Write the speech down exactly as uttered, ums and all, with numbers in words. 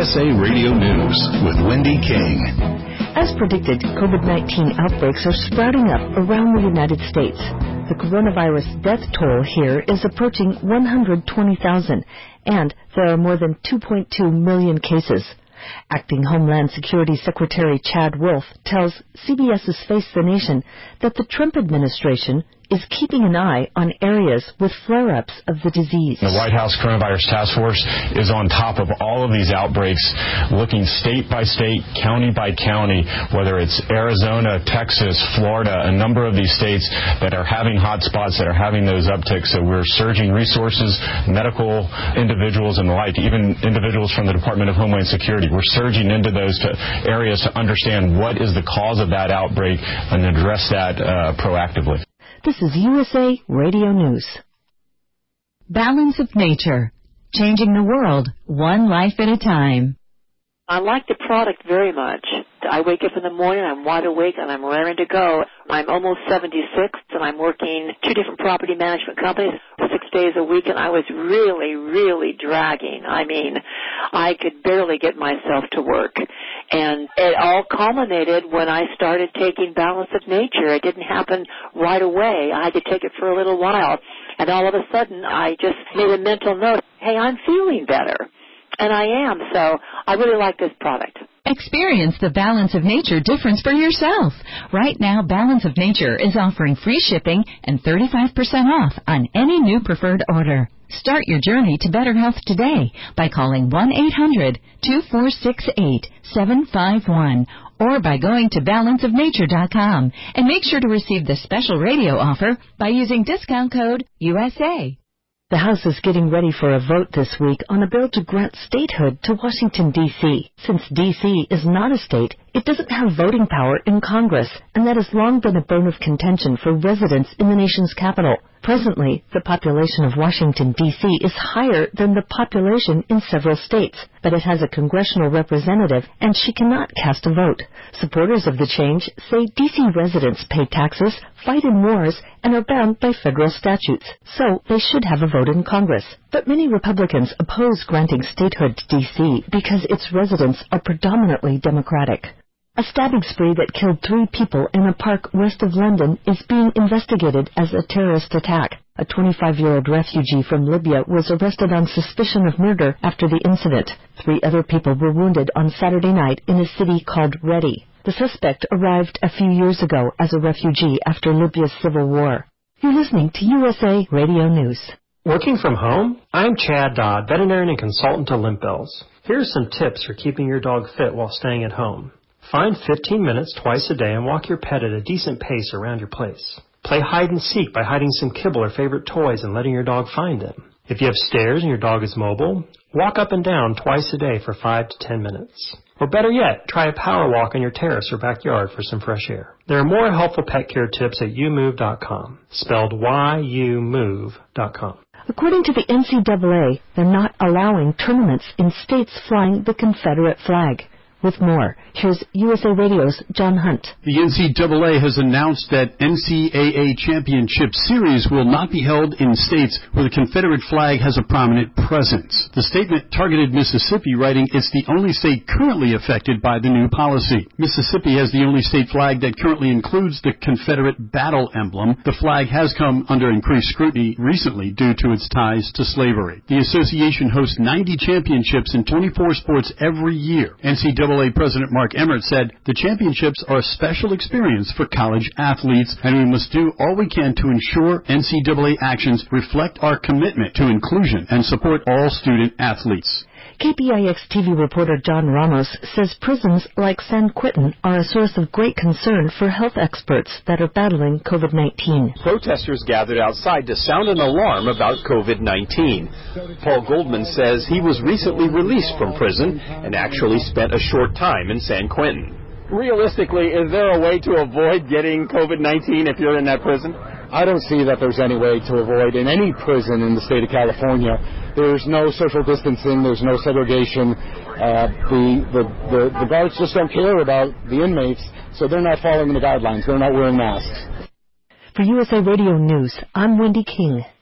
S A Radio News with Wendy King. As predicted, COVID nineteen outbreaks are sprouting up around the United States. The coronavirus death toll here is approaching one hundred twenty thousand, and there are more than two point two million cases. Acting Homeland Security Secretary Chad Wolf tells CBS's Face the Nation that the Trump administration is keeping an eye on areas with flare-ups of the disease. The White House Coronavirus Task Force is on top of all of these outbreaks, looking state by state, county by county, whether it's Arizona, Texas, Florida, a number of these states that are having hot spots, that are having those upticks. So we're surging resources, medical individuals and the like, even individuals from the Department of Homeland Security. We're surging into those to areas to understand what is the cause of that outbreak and address that uh, proactively. This is U S A Radio News. Balance of Nature, changing the world one life at a time. I like the product very much. I wake up in the morning, I'm wide awake, and I'm raring to go. I'm almost seventy-six, and I'm working two different property management companies six days a week, and I was really, really dragging. I mean, I could barely get myself to work. And it all culminated when I started taking Balance of Nature. It didn't happen right away. I had to take it for a little while. And all of a sudden, I just made a mental note, hey, I'm feeling better. And I am, so I really like this product. Experience the Balance of Nature difference for yourself. Right now, Balance of Nature is offering free shipping and thirty-five percent off on any new preferred order. Start your journey to better health today by calling one eight hundred two four six eight seven five one or by going to balance of nature dot com, and make sure to receive the special radio offer by using discount code U S A. The House is getting ready for a vote this week on a bill to grant statehood to Washington, D C Since D C is not a state, it doesn't have voting power in Congress, and that has long been a bone of contention for residents in the nation's capital. Presently, the population of Washington, D C is higher than the population in several states, but it has a congressional representative, and she cannot cast a vote. Supporters of the change say D C residents pay taxes, fight in wars, and are bound by federal statutes, so they should have a vote in Congress. But many Republicans oppose granting statehood to D C because its residents are predominantly Democratic. A stabbing spree that killed three people in a park west of London is being investigated as a terrorist attack. A twenty-five-year-old refugee from Libya was arrested on suspicion of murder after the incident. Three other people were wounded on Saturday night in a city called Redi. The suspect arrived a few years ago as a refugee after Libya's civil war. You're listening to U S A Radio News. Working from home? I'm Chad Dodd, veterinarian and consultant to Limp Bells. Here are some tips for keeping your dog fit while staying at home. Find fifteen minutes twice a day and walk your pet at a decent pace around your place. Play hide and seek by hiding some kibble or favorite toys and letting your dog find them. If you have stairs and your dog is mobile, walk up and down twice a day for five to ten minutes. Or better yet, try a power walk on your terrace or backyard for some fresh air. There are more helpful pet care tips at you move dot com, spelled Y U move dot com. According to the N C double A, they're not allowing tournaments in states flying the Confederate flag. With more, here's U S A Radio's John Hunt. The N C double A has announced that N C double A Championship Series will not be held in states where the Confederate flag has a prominent presence. The statement targeted Mississippi, writing it's the only state currently affected by the new policy. Mississippi has the only state flag that currently includes the Confederate battle emblem. The flag has come under increased scrutiny recently due to its ties to slavery. The association hosts ninety championships in twenty-four sports every year. N C double A President Mark Emmert said, the championships are a special experience for college athletes, and we must do all we can to ensure N C double A actions reflect our commitment to inclusion and support all student athletes. K P I X T V reporter John Ramos says prisons like San Quentin are a source of great concern for health experts that are battling COVID nineteen. Protesters gathered outside to sound an alarm about COVID nineteen. Paul Goldman says he was recently released from prison and actually spent a short time in San Quentin. Realistically, is there a way to avoid getting COVID nineteen if you're in that prison? I don't see that there's any way to avoid in any prison in the state of California. There's no social distancing. There's no segregation. Uh, the, the, the, the guards just don't care about the inmates, so they're not following the guidelines. They're not wearing masks. For U S A Radio News, I'm Wendy King.